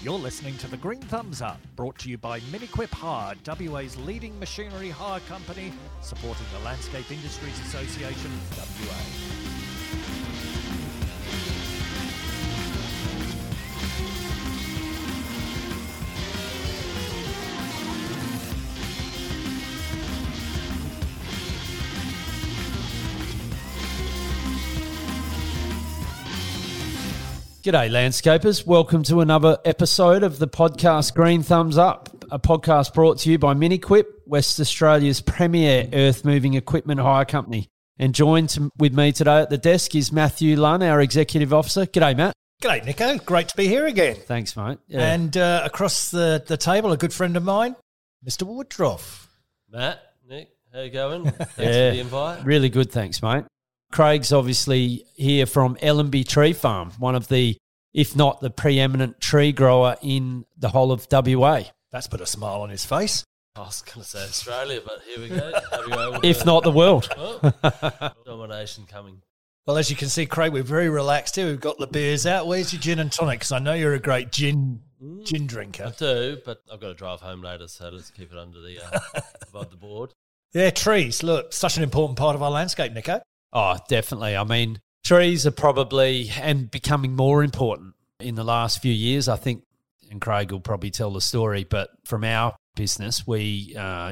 You're listening to The Green Thumbs Up, brought to you by Miniquip Hire, WA's leading machinery hire company, supporting the Landscape Industries Association, WA. G'day, landscapers. Welcome to another episode of the podcast Green Thumbs Up, a podcast brought to you by Miniquip, West Australia's premier earth-moving equipment hire company. And joined with me today at the desk is Matthew Lunn, our Executive Officer. G'day, Matt. G'day, Nico. Great to be here again. Thanks, mate. Yeah. And across the table, a good friend of mine, Mr. Woodruff. Matt, Nick, how you going? Thanks for the invite. Really good, thanks, mate. Craig's obviously here from Ellenby Tree Farm, one of the, if not the preeminent tree grower in the whole of WA. That's put a smile on his face. I was going to say Australia, but here we go. If not the world. Oh, domination coming. Well, as you can see, Craig, we're very relaxed here. We've got the beers out. Where's your gin and tonic? Because I know you're a great gin drinker. I do, but I've got to drive home later, so let's keep it under the above the board. Yeah, trees. Look, such an important part of our landscape, Nico. Oh, definitely. I mean, trees are probably and becoming more important in the last few years. I think, and Craig will probably tell the story, but from our business, they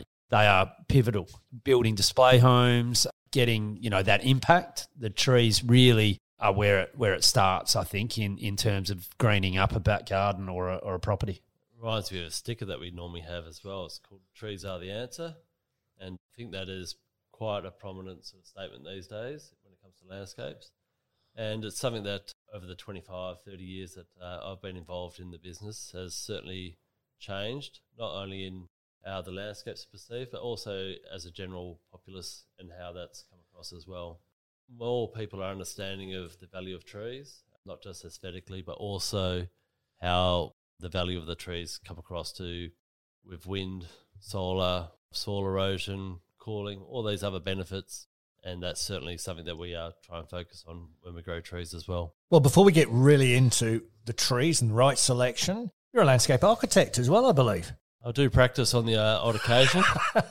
are pivotal. Building display homes, getting that impact. The trees really are where it starts. I think in terms of greening up a back garden or a property. Reminds me of a sticker that we normally have as well. It's called "Trees Are the Answer," and I think that is quite a prominent sort of statement these days when it comes to landscapes. And it's something that over the 25, 30 years that I've been involved in the business has certainly changed, not only in how the landscapes are perceived, but also as a general populace and how that's come across as well. More people are understanding of the value of trees, not just aesthetically, but also how the value of the trees come across to with wind, soil erosion, cooling, all these other benefits, and that's certainly something that we are trying to focus on when we grow trees as well. Well, before we get really into the trees and right selection, you're a landscape architect as well, I believe. I do practice on the odd occasion.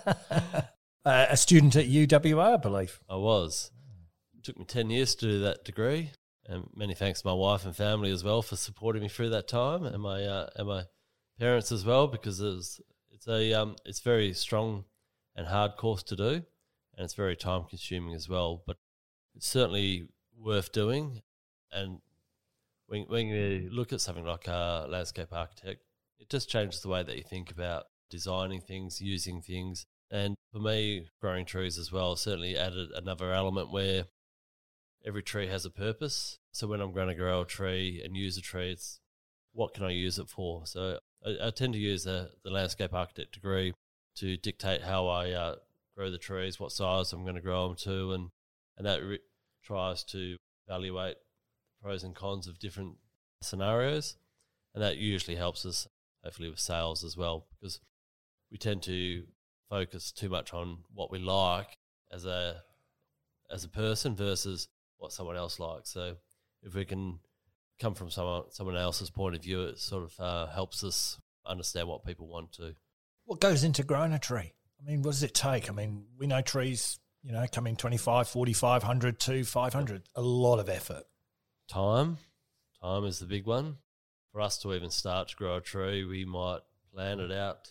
A student at UWA, I believe. I was. It took me 10 years to do that degree, and many thanks to my wife and family as well for supporting me through that time, and my parents as well, because it's very strong and hard course to do, and it's very time consuming as well, but it's certainly worth doing. And when you look at something like a landscape architect, it just changes the way that you think about designing things, using things. And for me, growing trees as well certainly added another element where every tree has a purpose. So when I'm going to grow a tree and use a tree, it's what can I use it for? So I tend to use the landscape architect degree to dictate how I grow the trees, what size I'm going to grow them to, and that tries to evaluate the pros and cons of different scenarios, and that usually helps us, hopefully, with sales as well, because we tend to focus too much on what we like as a person versus what someone else likes. So if we can come from someone else's point of view, it sort of helps us understand what people want to. What goes into growing a tree? I mean, what does it take? I mean, we know trees, come in 25, 45, 100 to 500. A lot of effort. Time is the big one. For us to even start to grow a tree, we might plan it out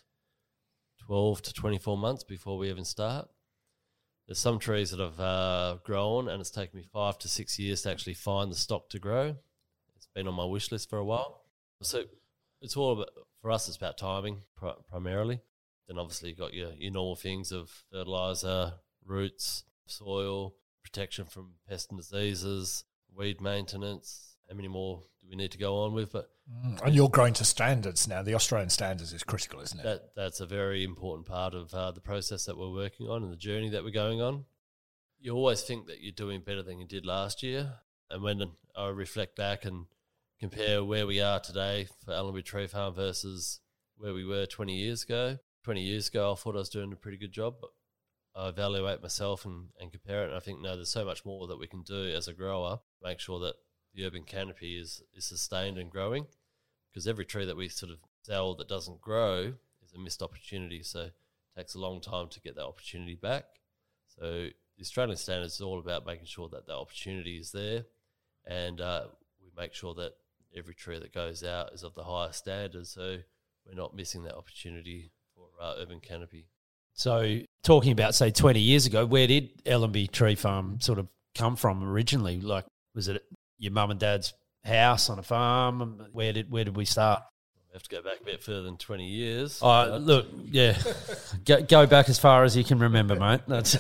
12 to 24 months before we even start. There's some trees that have grown, and it's taken me 5 to 6 years to actually find the stock to grow. It's been on my wish list for a while. So it's all about, for us, it's about timing primarily. Then obviously you've got your normal things of fertiliser, roots, soil, protection from pests and diseases, weed maintenance. How many more do we need to go on with? But and you're growing to standards now. The Australian standards is critical, isn't it? That's a very important part of the process that we're working on and the journey that we're going on. You always think that you're doing better than you did last year. And when I reflect back and compare where we are today for Ellenby Tree Farm versus where we were 20 years ago. 20 years ago, I thought I was doing a pretty good job, but I evaluate myself and compare it, and I think, no, there's so much more that we can do as a grower to make sure that the urban canopy is sustained and growing. because every tree that we sort of sell that doesn't grow is a missed opportunity. So it takes a long time to get that opportunity back. So the Australian standards is all about making sure that the opportunity is there, and we make sure that every tree that goes out is of the highest standard, so we're not missing that opportunity for urban canopy. So talking about, say, 20 years ago, where did Ellenby Tree Farm sort of come from originally? Like, was it your mum and dad's house on a farm? Where did we start? We have to go back a bit further than 20 years. Look, yeah, go back as far as you can remember, mate. That's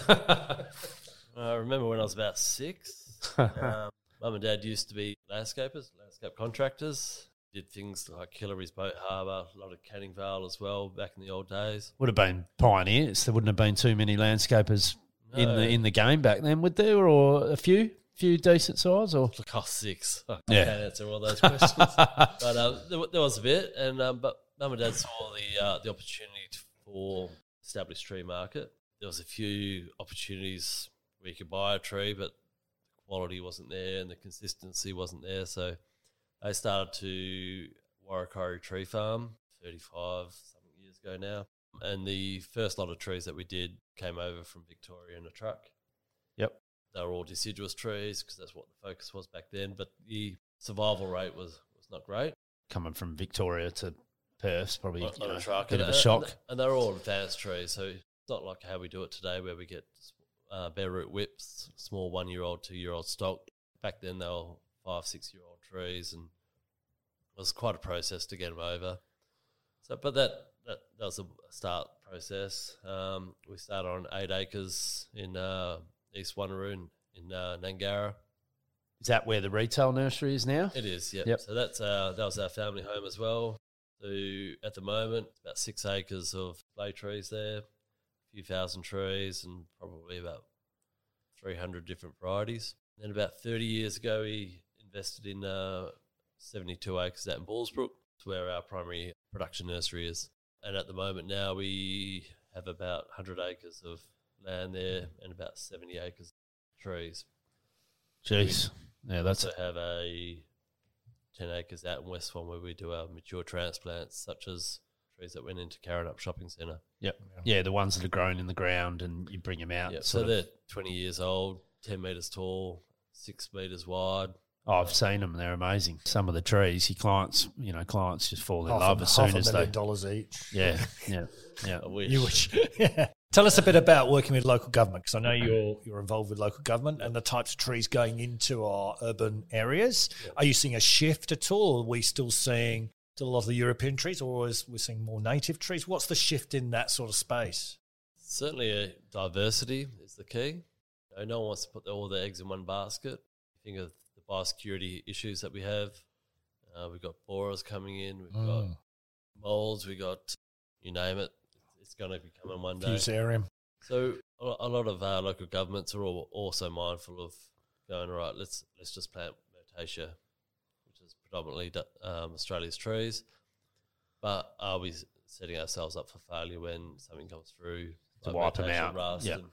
I remember when I was about 6. Mum and dad used to be landscape contractors. Did things like Hillary's Boat Harbour, a lot of Canning Vale as well back in the old days. would have been pioneers. There wouldn't have been too many landscapers No. in the game back then, would there? Or a few decent size? Or Look, I was 6. I Yeah. can't answer all those questions. But there was a bit, and but Mum and Dad saw the opportunity for established tree market. There was a few opportunities where you could buy a tree, but the quality wasn't there and the consistency wasn't there. So they started to Warrakari Tree Farm 35-something years ago now. And the first lot of trees that we did came over from Victoria in a truck. Yep. They were all deciduous trees because that's what the focus was back then. But the survival rate was not great. coming from Victoria to Perth's probably On a truck. a bit of a shock. And they're all advanced trees. So it's not like how we do it today where we get bare root whips, small 1-year-old, 2-year-old stock. Back then they were 5-6-year-old trees, and it was quite a process to get them over. So, but that was a start process. We started on 8 acres in East Wanneroo in Nangara. Is that where the retail nursery is now? It is, yeah. Yep. So that was our family home as well. So at the moment, about 6 acres of play trees there, a few thousand trees, and probably about 300 different varieties. Then about 30 years ago, we invested in 72 acres out in Ballsbrook. It's where our primary production nursery is. And at the moment now, we have about 100 acres of land there and about 70 acres of trees. Jeez. Yeah, that's Also have a 10 acres out in West Swan where we do our mature transplants, such as trees that went into Karrinyup Shopping Centre. Yep. Yeah, the ones that are grown in the ground and you bring them out. Yeah, so they're 20 years old, 10 metres tall, 6 metres wide. Oh, I've seen them. They're amazing. Some of the trees, your clients just fall in love as soon as they. $500,000 each. Yeah. I wish. You wish. Yeah. Tell us a bit about working with local government, because I know you're involved with local government and the types of trees going into our urban areas. Yeah. Are you seeing a shift at all? Are we still seeing a lot of the European trees, or we're seeing more native trees? What's the shift in that sort of space? Certainly diversity is the key. No one wants to put all their eggs in one basket. Think of the biosecurity issues that we have. We've got borers coming in. We've got moulds. We've got, you name it. It's going to be coming one day. Fusarium. So a lot of our local governments are also mindful of going, all right, let's just plant Myrtaceae, which is predominantly Australia's trees. But are we setting ourselves up for failure when something comes through? To like wipe them Myrtaceae out. rust Yeah.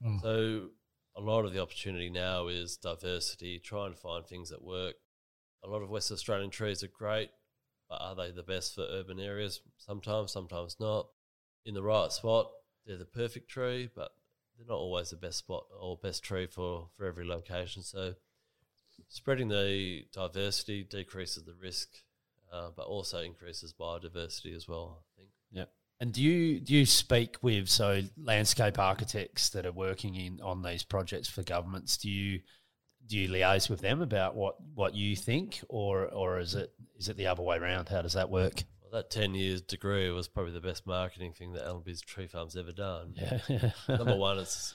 So a lot of the opportunity now is diversity, trying to find things that work. A lot of West Australian trees are great, but are they the best for urban areas? Sometimes not. In the right spot, they're the perfect tree, but they're not always the best spot or best tree for every location. So spreading the diversity decreases the risk, but also increases biodiversity as well, I think. Yeah. And do you speak with landscape architects that are working on these projects for governments? Do you liaise with them about what you think, or is it the other way around? How does that work? Well, that 10 years degree was probably the best marketing thing that Ellenby's Tree Farm's ever done. Yeah. Number one, it's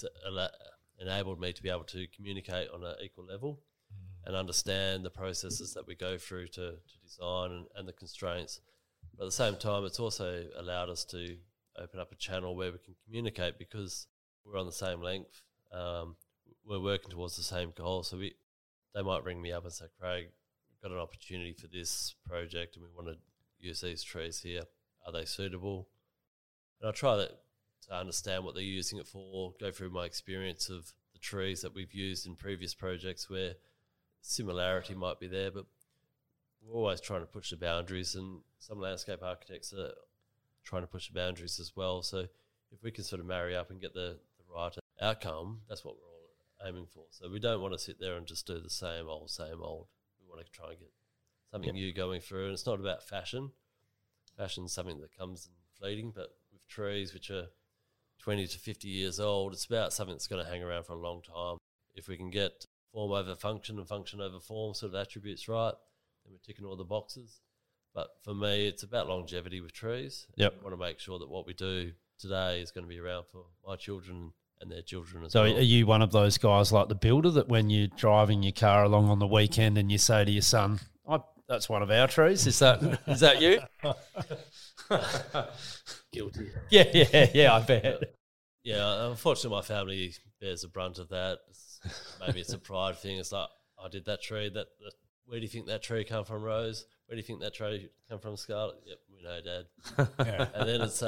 enabled me to be able to communicate on an equal level and understand the processes that we go through to design and the constraints. But at the same time, it's also allowed us to open up a channel where we can communicate because we're on the same length. We're working towards the same goal. So they might ring me up and say, Craig, we've got an opportunity for this project and we want to use these trees here. Are they suitable? And I try to understand what they're using it for, go through my experience of the trees that we've used in previous projects where similarity might be there, but we're always trying to push the boundaries, and some landscape architects are trying to push the boundaries as well. So if we can sort of marry up and get the right outcome, that's what we're all aiming for. So we don't want to sit there and just do the same old. We want to try and get something new going through. And it's not about fashion. Fashion's something that comes in fleeting, but with trees which are 20 to 50 years old, it's about something that's going to hang around for a long time. If we can get form over function and function over form sort of attributes right, then we're ticking all the boxes. But for me, it's about longevity with trees. Yep. I want to make sure that what we do today is going to be around for my children and their children as So well. are you one of those guys like the builder that when you're driving your car along on the weekend and you say to your son, that's one of our trees? Is that you? Guilty. Yeah, I bet. Yeah, unfortunately, my family bears the brunt of that. Maybe it's a pride thing. It's like, I did that tree. Where do you think that tree come from, Rose? Where do you think that tree come from, Scarlett? Yep, we know, Dad. Yeah. And then it's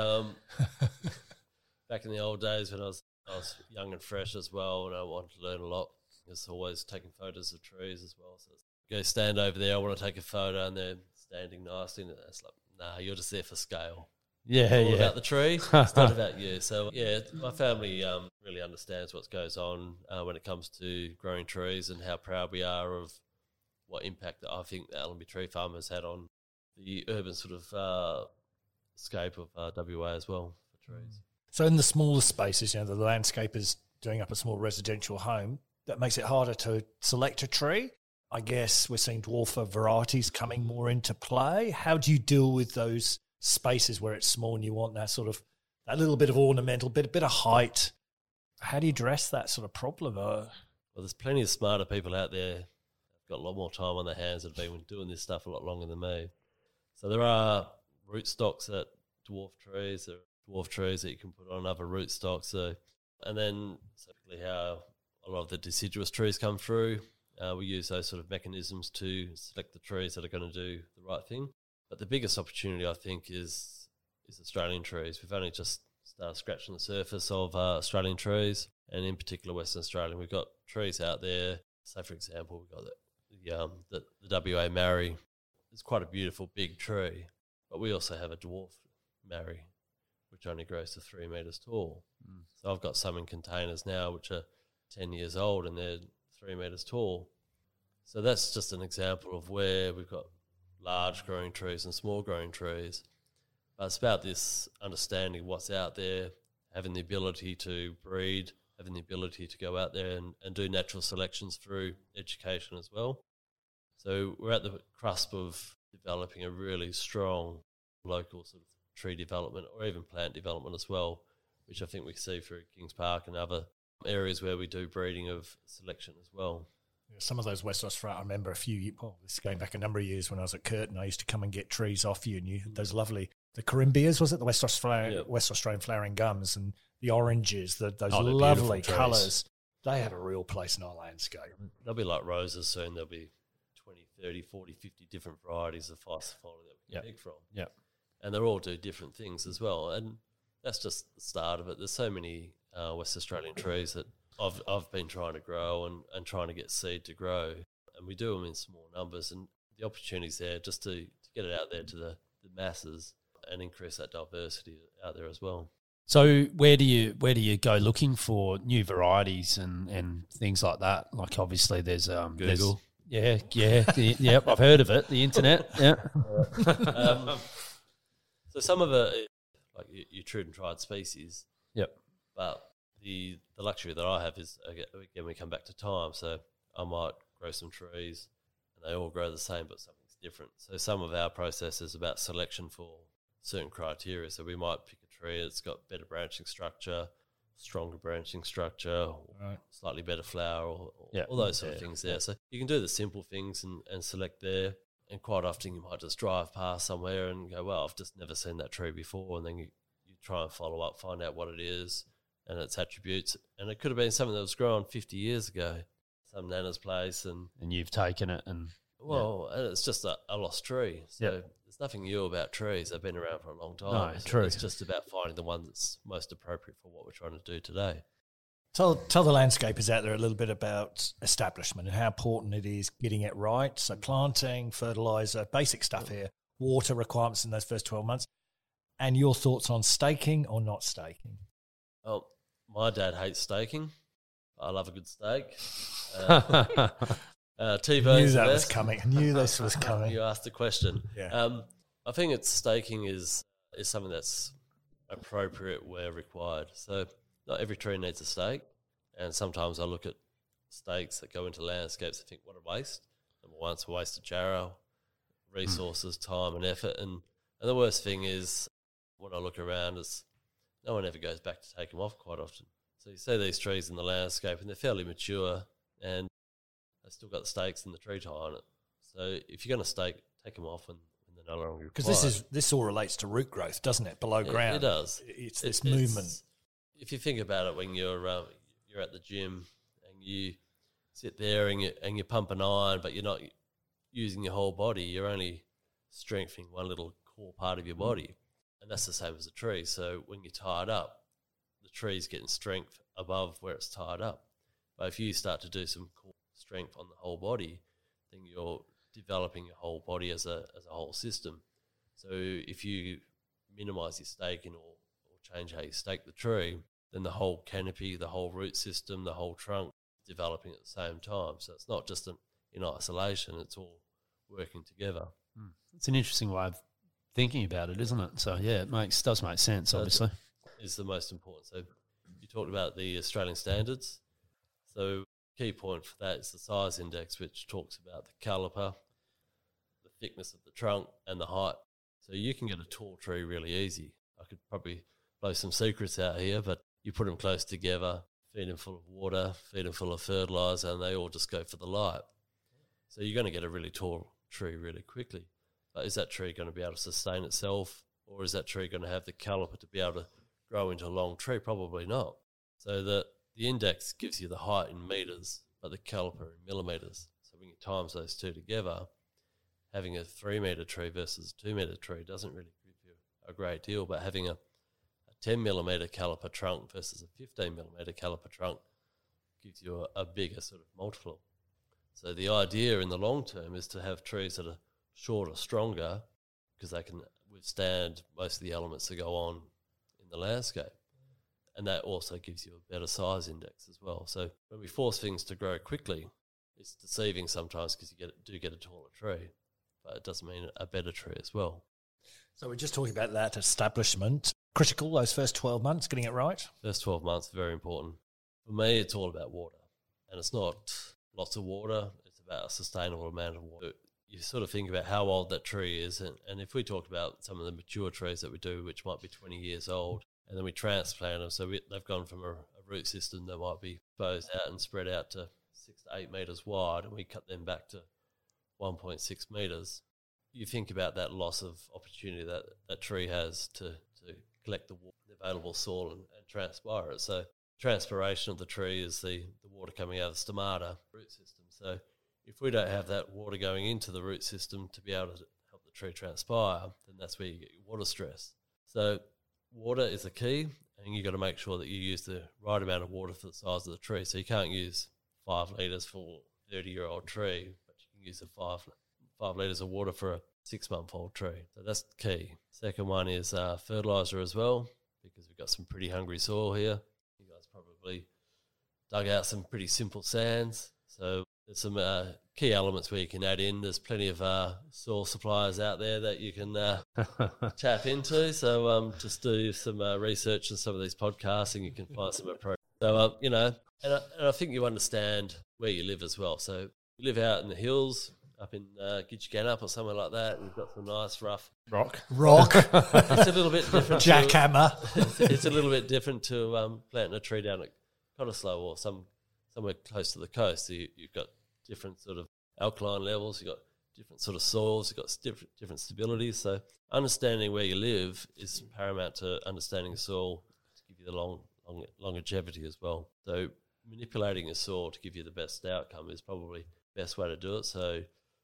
back in the old days when I was young and fresh as well, and I wanted to learn a lot. It's always taking photos of trees as well. So go stand over there. I want to take a photo, and they're standing nicely. And it's like, nah, you're just there for scale. Yeah, All about the tree. It's not about you. So yeah, my family really understands what goes on when it comes to growing trees and how proud we are of what impact that I think the Allenby Tree Farm has had on the urban sort of scape of WA as well for trees. So in the smaller spaces, the landscapers doing up a small residential home, that makes it harder to select a tree. I guess we're seeing dwarfer varieties coming more into play. How do you deal with those spaces where it's small and you want that sort of, that little bit of ornamental, bit of height? How do you address that sort of problem? Well, there's plenty of smarter people out there who've got a lot more time on their hands that have been doing this stuff a lot longer than me. So there are rootstocks that dwarf trees. There are dwarf trees that you can put on other rootstocks. So, and then typically how a lot of the deciduous trees come through, we use those sort of mechanisms to select the trees that are going to do the right thing. But the biggest opportunity, I think, is Australian trees. We've only just started scratching the surface of Australian trees, and in particular Western Australia. We've got trees out there. So, for example, we've got the WA Marri. It's quite a beautiful big tree, but we also have a dwarf Marri, which only grows to 3 metres tall. So I've got some in containers now which are 10 years old and they're 3 metres tall. So that's just an example of where we've got large growing trees and small growing trees. But it's about this understanding what's out there, having the ability to breed, having the ability to go out there and do natural selections through education as well. So we're at the cusp of developing a really strong local sort of tree development or even plant development as well, which I think we see through Kings Park and other areas where we do breeding of selection as well. Some of those West Australia, I remember this is going back a number of years when I was at Curtin, I used to come and get trees off you, and you had those lovely, the Corimbias, was it? The West Australian flowering gums and the oranges, those lovely colours. They have a real place in our landscape. They'll be like roses soon. There'll be 20, 30, 40, 50 different varieties of Physophila that we can pick from. Yeah. And they all do different things as well. And that's just the start of it. There's so many West Australian trees that I've been trying to grow and trying to get seed to grow, and we do them in small numbers, and the opportunity's there just to get it out there to the masses and increase that diversity out there as well. So where do you go looking for new varieties and things like that? Like obviously there's Google. Yep, I've heard of it, the internet. Yeah. So some of it, like your true and tried species. Yep. But the luxury that I have is, again, we come back to time. So I might grow some trees and they all grow the same, but something's different. So some of our process is about selection for certain criteria. So we might pick a tree that's got better branching structure, stronger branching structure, Right. slightly better flower, or all those sort of things there. So you can do the simple things and select there. And quite often you might just drive past somewhere and go, well, I've just never seen that tree before. And then you try and follow up, find out what it is and its attributes. And it could have been something that was grown 50 years ago, some nana's place. And you've taken it and... and it's just a lost tree. So there's nothing new about trees. They've been around for a long time. No, So true. it's just about finding the one that's most appropriate for what we're trying to do today. Tell the landscapers out there a little bit about establishment and how important it is getting it right. So planting, fertiliser, basic stuff here, water requirements in those first 12 months, and your thoughts on staking or not staking. Oh, my dad hates staking. I love a good steak. T-bone's I knew that the was best. coming. I knew this was coming. You asked the question. Yeah. I think staking is something that's appropriate where required. So not every tree needs a stake, and sometimes I look at stakes that go into landscapes and think, what a waste. Number one, it's a waste of jarrow, resources, time and effort. And the worst thing is when I look around is no one ever goes back to take them off quite often. So you see these trees in the landscape and they're fairly mature and they've still got the stakes in the tree tie on it. So if you're going to stake, take them off when they're no longer required. Because this all relates to root growth, doesn't it? Below ground. It does. It's this movement. If you think about it, when you're at the gym and you sit there and you're pumping iron, but you're not using your whole body, you're only strengthening one little core part of your body. And that's the same as a tree. So when you're tied up, the tree's getting strength above where it's tied up. But if you start to do some core strength on the whole body, then you're developing your whole body as a whole system. So if you minimise your staking or change how you stake the tree, then the whole canopy, the whole root system, the whole trunk is developing at the same time. So it's not just in isolation, it's all working together. It's an interesting way of thinking about it, isn't it? So, yeah, it does make sense, obviously. Is the most important. So you talked about the Australian standards. So key point for that is the size index, which talks about the caliper, the thickness of the trunk, and the height. So you can get a tall tree really easy. I could probably blow some secrets out here, but you put them close together, feed them full of water, feed them full of fertiliser, and they all just go for the light. So you're going to get a really tall tree really quickly. But is that tree going to be able to sustain itself, or is that tree going to have the caliper to be able to grow into a long tree? Probably not. So the index gives you the height in metres, but the caliper in millimetres. So when you times those two together, having a 3 metre tree versus a 2 metre tree doesn't really give you a great deal, but having a 10 millimetre caliper trunk versus a 15 millimetre caliper trunk gives you a bigger sort of multiple. So the idea in the long term is to have trees that are shorter, stronger, because they can withstand most of the elements that go on in the landscape. And that also gives you a better size index as well. So when we force things to grow quickly, it's deceiving sometimes because you do get a taller tree, but it doesn't mean a better tree as well. So we're just talking about that establishment. Critical, those first 12 months, getting it right? First 12 months, very important. For me, it's all about water. And it's not lots of water, it's about a sustainable amount of water. You sort of think about how old that tree is. And if we talk about some of the mature trees that we do, which might be 20 years old, and then we transplant them, so they've gone from a root system that might be exposed out and spread out to 6 to 8 metres wide, and we cut them back to 1.6 metres. You think about that loss of opportunity that tree has to collect the available soil and transpire it. So transpiration of the tree is the water coming out of the stomata root system. So if we don't have that water going into the root system to be able to help the tree transpire, then that's where you get your water stress. So water is the key, and you've got to make sure that you use the right amount of water for the size of the tree. So you can't use 5 litres for a 30-year-old tree, but you can use the 5 litres of water for a 6-month-old tree. So that's the key. Second one is fertiliser as well, because we've got some pretty hungry soil here. You guys probably dug out some pretty simple sands. So there's some key elements where you can add in. There's plenty of soil suppliers out there that you can tap into. So just do some research on some of these podcasts and you can find some approach. So, and I think you understand where you live as well. So you live out in the hills, up in Gitchganup or somewhere like that, and you've got some nice rough rock. It's a little bit different. Jackhammer. It's a little bit different to planting a tree down at Cottesloe or somewhere close to the coast. So you've got different sort of alkaline levels, you've got different sort of soils, you've got different stabilities. So understanding where you live is paramount to understanding the soil to give you the longevity as well. So manipulating your soil to give you the best outcome is probably the best way to do it. So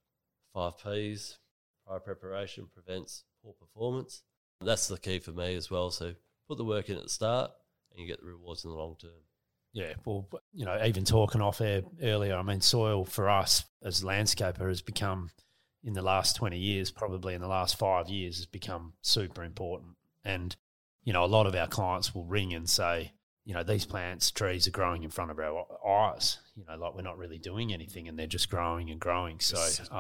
5 Ps, prior preparation prevents poor performance. That's the key for me as well. So put the work in at the start and you get the rewards in the long term. Yeah, well, even talking off air earlier, I mean, soil for us as a landscaper has become, in the last 20 years, probably in the last 5 years, has become super important. And, a lot of our clients will ring and say, these plants, trees are growing in front of our eyes, like we're not really doing anything and they're just growing and growing. So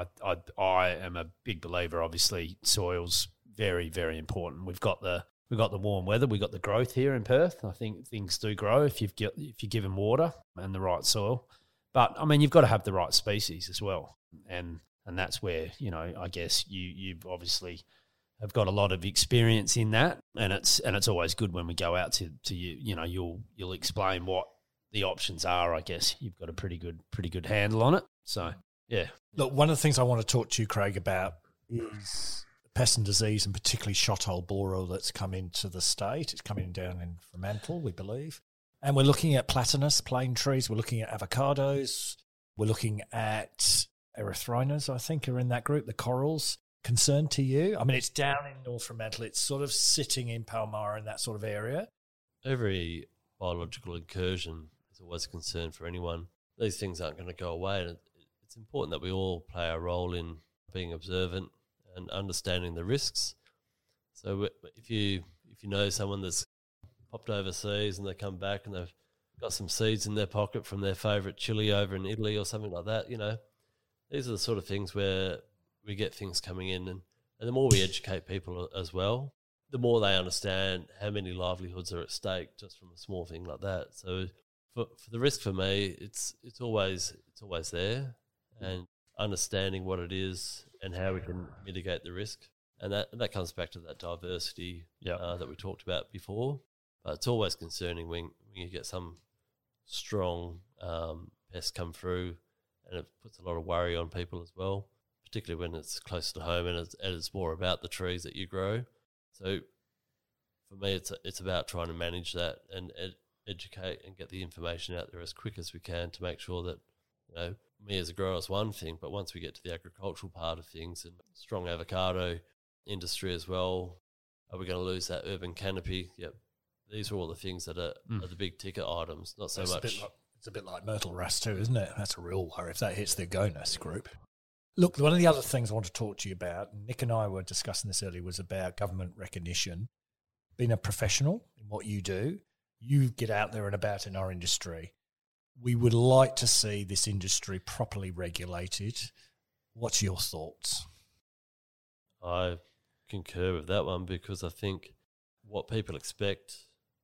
I am a big believer, obviously, soil's very, very important. We've got the warm weather, we've got the growth here in Perth. I think things do grow if you give them water and the right soil. But, I mean, you've got to have the right species as well. And that's where, I guess you've obviously have got a lot of experience in that, and it's always good when we go out to you. You'll explain what the options are. I guess you've got a pretty good handle on it. So yeah. Look, one of the things I want to talk to you, Craig, about is pest and disease, and particularly shot-hole borer that's come into the state. It's coming down in Fremantle, we believe, and we're looking at platanus, plane trees. We're looking at avocados. We're looking at erythrinas, I think, are in that group. The corals. Concern to you? I mean, it's down in North Fremantle. It's sort of sitting in Palmyra in that sort of area. Every biological incursion is always a concern for anyone. These things aren't going to go away, and it's important that we all play a role in being observant and understanding the risks. So if you know someone that's popped overseas and they come back and they've got some seeds in their pocket from their favourite chili over in Italy or something like that, these are the sort of things where we get things coming in, and the more we educate people as well, the more they understand how many livelihoods are at stake just from a small thing like that. So for the risk for me, it's always there, and understanding what it is and how we can mitigate the risk, and that comes back to that diversity that we talked about before. But it's always concerning when you get some strong pests come through, and it puts a lot of worry on people as well, particularly when it's close to home and it's more about the trees that you grow. So for me, it's about trying to manage that and educate and get the information out there as quick as we can to make sure that, me as a grower is one thing, but once we get to the agricultural part of things and strong avocado industry as well, are we going to lose that urban canopy? Yep. These are all the things that are the big ticket items, not so much. It's a bit like myrtle rust too, isn't it? That's a real worry if that hits the GONAS group. Look, one of the other things I want to talk to you about, Nick and I were discussing this earlier, was about government recognition. Being a professional in what you do, you get out there and about in our industry. We would like to see this industry properly regulated. What's your thoughts? I concur with that one, because I think what people expect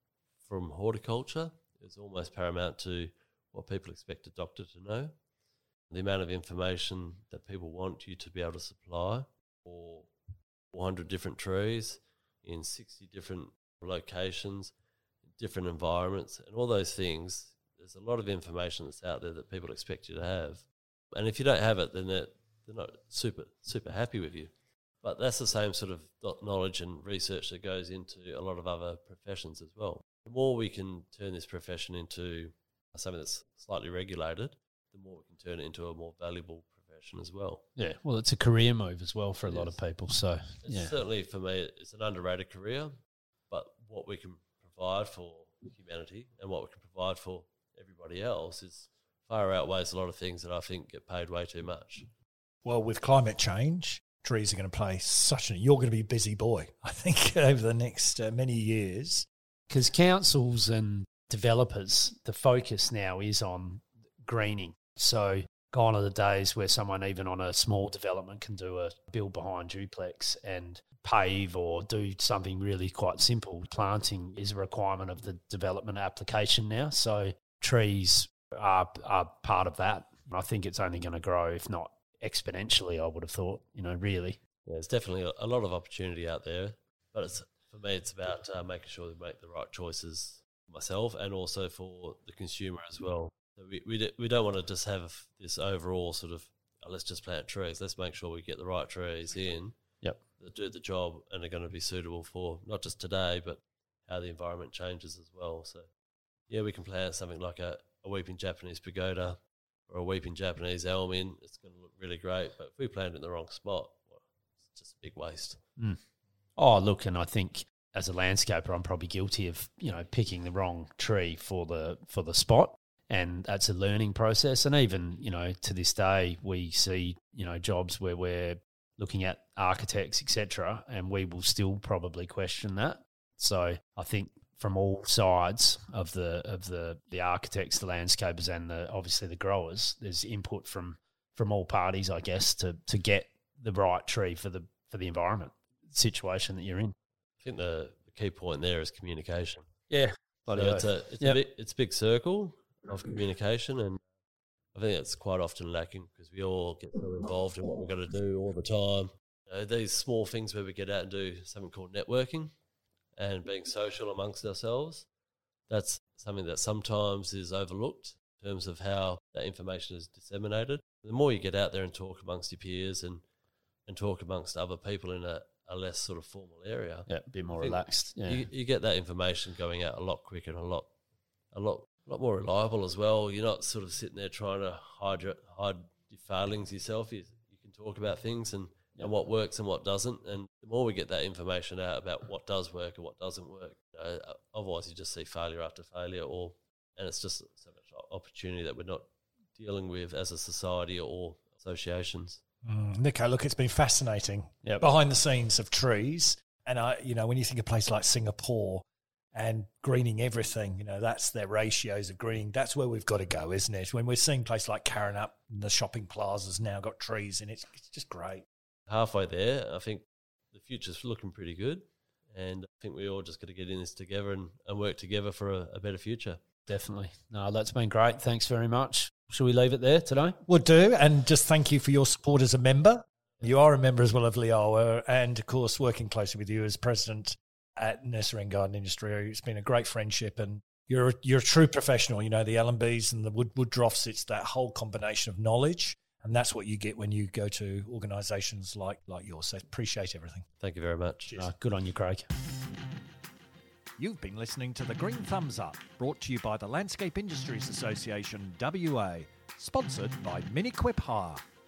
from horticulture is almost paramount to what people expect a doctor to know. The amount of information that people want you to be able to supply for 400 different trees in 60 different locations, different environments, and all those things, there's a lot of information that's out there that people expect you to have. And if you don't have it, then they're not super happy with you. But that's the same sort of knowledge and research that goes into a lot of other professions as well. The more we can turn this profession into something that's slightly regulated, the more we can turn it into a more valuable profession as well. Yeah, well, it's a career move as well for a lot of people. So, certainly for me, it's an underrated career, but what we can provide for humanity and what we can provide for everybody else is far outweighs a lot of things that I think get paid way too much. Well, with climate change, trees are going to play you're going to be a busy boy, I think, over the next many years. Because councils and developers, the focus now is on greening. So gone are the days where someone even on a small development can do a build behind duplex and pave or do something really quite simple. Planting is a requirement of the development application now. So trees are part of that. I think it's only going to grow, if not exponentially, I would have thought, really. Yeah, there's definitely a lot of opportunity out there, but for me, it's about making sure we make the right choices for myself and also for the consumer as well. So we don't want to just have this overall sort of, let's just plant trees. Let's make sure we get the right trees in that do the job and are going to be suitable for not just today, but how the environment changes as well. So, yeah, we can plant something like a weeping Japanese pagoda or a weeping Japanese elm in. It's going to look really great, but if we plant it in the wrong spot, well, it's just a big waste. Oh, look, and I think as a landscaper, I'm probably guilty of, picking the wrong tree for the spot. And that's a learning process. And even, to this day, we see, jobs where we're looking at architects, etc., and we will still probably question that. So I think from all sides of the architects, the landscapers, and obviously the growers, there's input from all parties, I guess, to get the right tree for the environment situation that you're in. I think the key point there is communication. Yeah, so it's a big circle of communication, and I think it's quite often lacking because we all get so involved in what we've got to do all the time. These small things where we get out and do something called networking and being social amongst ourselves, that's something that sometimes is overlooked in terms of how that information is disseminated. The more you get out there and talk amongst your peers and talk amongst other people in a less sort of formal area, a bit more relaxed. Yeah, you get that information going out a lot quicker and a lot more reliable as well. You're not sort of sitting there trying to hide your failings yourself. You can talk about things and what works and what doesn't. And the more we get that information out about what does work and what doesn't work, otherwise you just see failure after failure, and it's just so much opportunity that we're not dealing with as a society or associations. Nico, look, it's been fascinating behind the scenes of trees. And when you think of a place like Singapore and greening everything, that's their ratios of greening. That's where we've got to go, isn't it? When we're seeing places like Karrinyup, the shopping plazas now got trees in it. It's just great. Halfway there, I think the future's looking pretty good. And I think we all just got to get in this together and work together for a better future. Definitely. No, that's been great. Thanks very much. Should we leave it there today? We'll do. And just thank you for your support as a member. You are a member as well of Liawa, and of course working closely with you as president at Nursery and Garden Industry. It's been a great friendship, and you're a true professional. The Allenbys and the Woodruffs, it's that whole combination of knowledge, and that's what you get when you go to organisations like yours. So appreciate everything. Thank you very much. Good on you, Craig. You've been listening to The Green Thumbs Up, brought to you by the Landscape Industries Association WA, sponsored by Miniquip Hire.